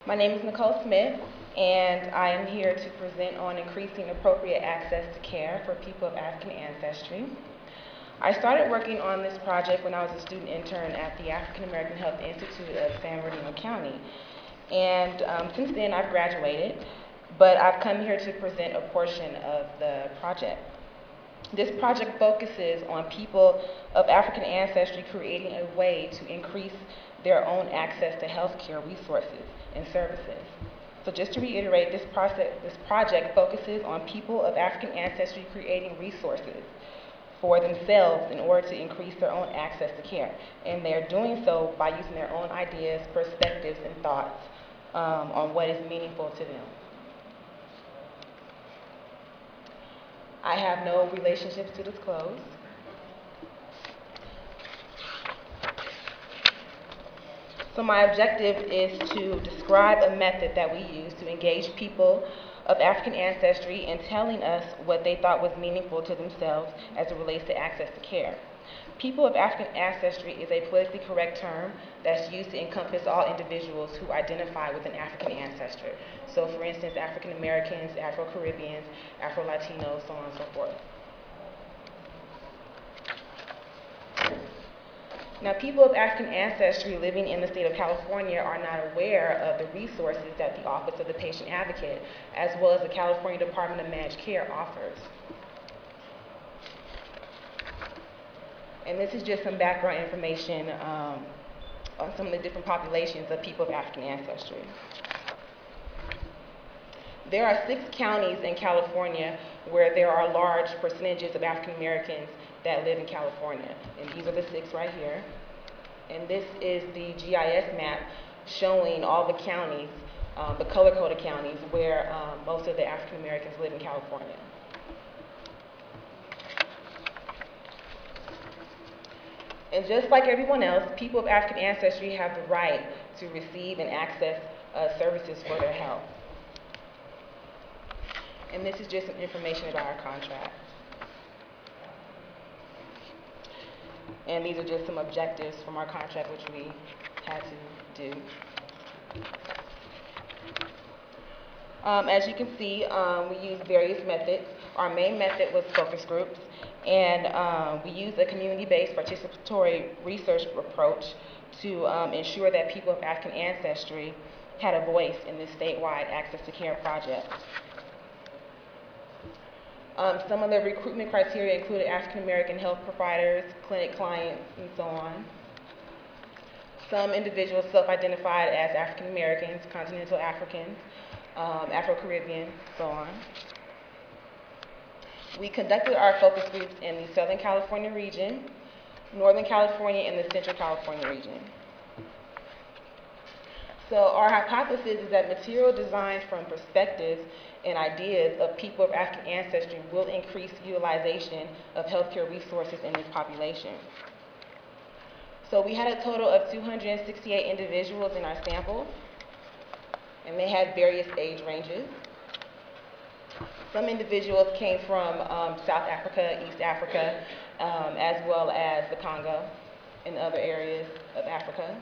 My name is Nicole Smith, and I am here to present on increasing appropriate access to care for people of African ancestry. I started working on this project when I was a student intern at the African American Health Institute of San Bernardino County. And since then, I've graduated, but I've come here to present a portion of the project. This project focuses on people of African ancestry creating a way to increase their own access to healthcare resources and services. So just to reiterate, this project focuses on people of African ancestry creating resources for themselves in order to increase their own access to care. And they're doing so by using their own ideas, perspectives, and thoughts on what is meaningful to them. I have no relationships to disclose. So my objective is to describe a method that we use to engage people of African ancestry in telling us what they thought was meaningful to themselves as it relates to access to care. People of African ancestry is a politically correct term that's used to encompass all individuals who identify with an African ancestor. So for instance, African Americans, Afro-Caribbeans, Afro-Latinos, so on and so forth. Now, people of African ancestry living in the state of California are not aware of the resources that the Office of the Patient Advocate, as well as the California Department of Managed Care, offers. And this is just some background information on some of the different populations of people of African ancestry. There are 6 counties in California where there are large percentages of African Americans that live in California. And these are the 6 right here. And this is the GIS map showing all the counties, the color-coded counties, where most of the African Americans live in California. And just like everyone else, people of African ancestry have the right to receive and access services for their health. And this is just some information about our contract. And these are just some objectives from our contract which we had to do. As you can see, we use various methods. Our main method was focus groups, and we used a community-based participatory research approach to ensure that people of African ancestry had a voice in this statewide access to care project. Some of the recruitment criteria included African American health providers, clinic clients, and so on. Some individuals self-identified as African Americans, continental Africans, Afro-Caribbean, so on. We conducted our focus groups in the Southern California region, Northern California, and the Central California region. So our hypothesis is that material designed from perspectives and ideas of people of African ancestry will increase utilization of healthcare resources in this population. So we had a total of 268 individuals in our sample, and they had various age ranges. Some individuals came from South Africa, East Africa, as well as the Congo and other areas of Africa.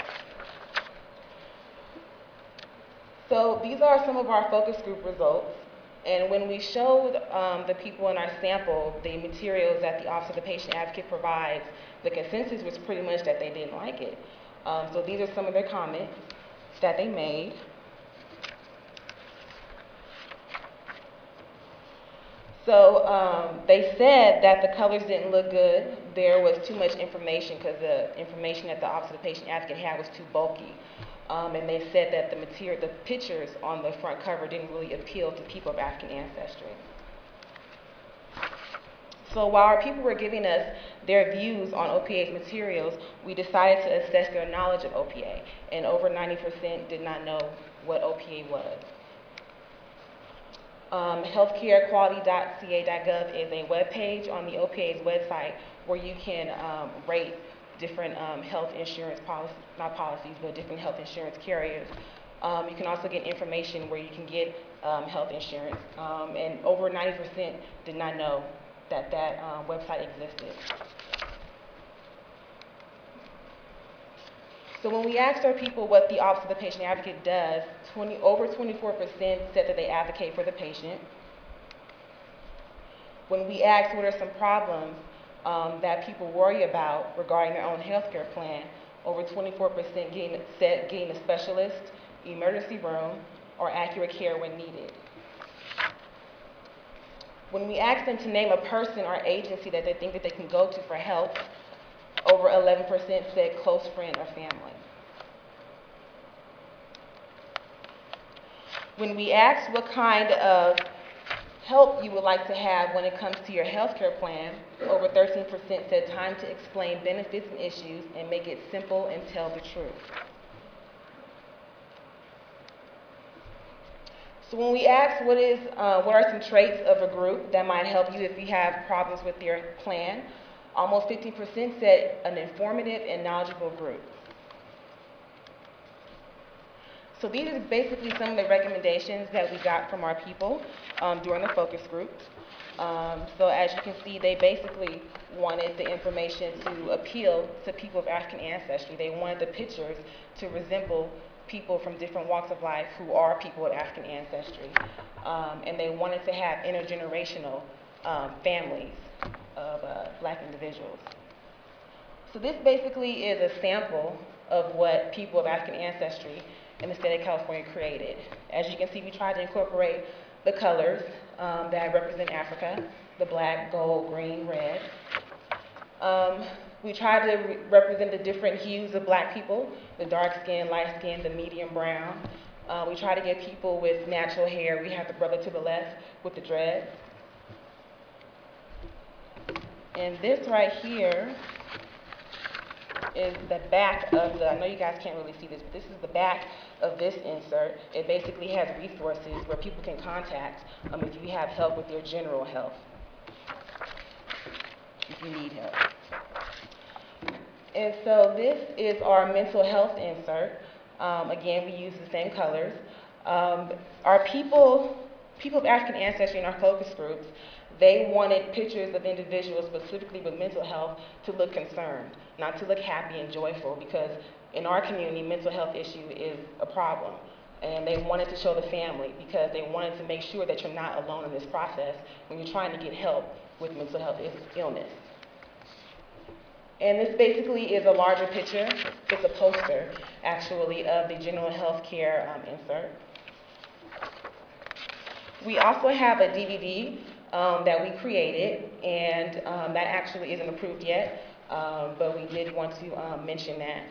So these are some of our focus group results. And when we showed the people in our sample the materials that the Office of the Patient Advocate provides, the consensus was pretty much that they didn't like it. So these are some of their comments that they made. So they said that the colors didn't look good. There was too much information because the information that the Office of the Patient Advocate had was too bulky. And they said that the pictures on the front cover didn't really appeal to people of African ancestry. So while our people were giving us their views on OPA's materials, we decided to assess their knowledge of OPA, and over 90% did not know what OPA was. Healthcarequality.ca.gov is a web page on the OPA's website where you can rate different health insurance different health insurance carriers. You can also get information where you can get health insurance, and over 90% did not know that website existed. So when we asked our people what the Office of the Patient Advocate does, over 24% said that they advocate for the patient. When we asked what are some problems that people worry about regarding their own healthcare plan, over 24% said getting a specialist, emergency room, or accurate care when needed. When we asked them to name a person or agency that they think that they can go to for help, over 11% said close friend or family. When we asked what kind of help you would like to have when it comes to your healthcare plan, over 13% said time to explain benefits and issues and make it simple and tell the truth. So when we asked what are some traits of a group that might help you if you have problems with your plan, almost 50% said an informative and knowledgeable group. So these are basically some of the recommendations that we got from our people during the focus groups. So as you can see, they basically wanted the information to appeal to people of African ancestry. They wanted the pictures to resemble people from different walks of life who are people of African ancestry. And they wanted to have intergenerational families of Black individuals. So this basically is a sample of what people of African ancestry in the state of California created. As you can see, we tried to incorporate the colors that represent Africa, the black, gold, green, red. We tried to represent the different hues of Black people, the dark skin, light skin, the medium brown. We try to get people with natural hair. We have the brother to the left with the dreads. And this right here is the back of the, I know you guys can't really see this, but this is the back of this insert. It basically has resources where people can contact if you have help with your general health, if you need help. And so this is our mental health insert. Again, we use the same colors. Our people of African ancestry in our focus groups, they wanted pictures of individuals specifically with mental health to look concerned, not to look happy and joyful, because in our community, mental health issue is a problem. And they wanted to show the family because they wanted to make sure that you're not alone in this process when you're trying to get help with mental health illness. And this basically is a larger picture. It's a poster, actually, of the general health care insert. We also have a DVD that we created, and that actually isn't approved yet, but we did want to mention that.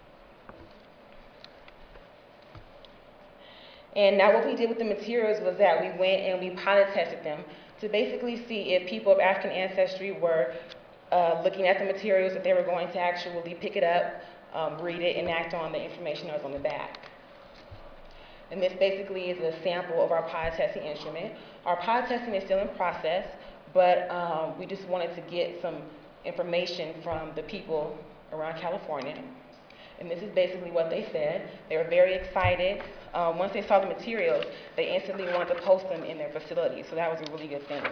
And now what we did with the materials was that we went and we pilot tested them to basically see if people of African ancestry were looking at the materials, if they were going to actually pick it up, read it, and act on the information that was on the back. And this basically is a sample of our pilot testing instrument. Our pilot testing is still in process, but we just wanted to get some information from the people around California. And this is basically what they said. They were very excited. Once they saw the materials, they instantly wanted to post them in their facility, so that was a really good thing.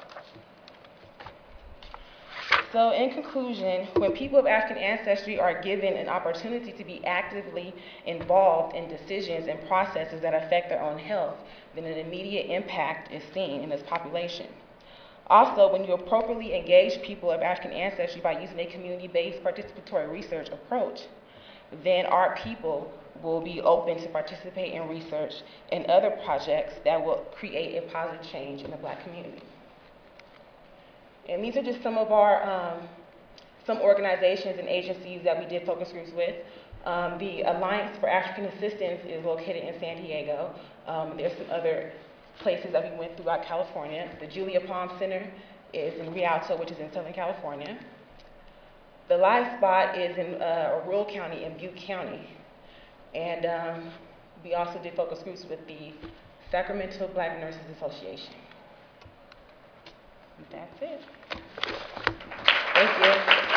So in conclusion, when people of African ancestry are given an opportunity to be actively involved in decisions and processes that affect their own health, then an immediate impact is seen in this population. Also, when you appropriately engage people of African ancestry by using a community-based participatory research approach, then our people will be open to participate in research and other projects that will create a positive change in the Black community. And these are just some of our, some organizations and agencies that we did focus groups with. The Alliance for African Assistance is located in San Diego. There's some other places that we went throughout California. The Julia Palm Center is in Rialto, which is in Southern California. The Live Spot is in a rural county in Butte County. And we also did focus groups with the Sacramento Black Nurses Association. That's it. Thank you.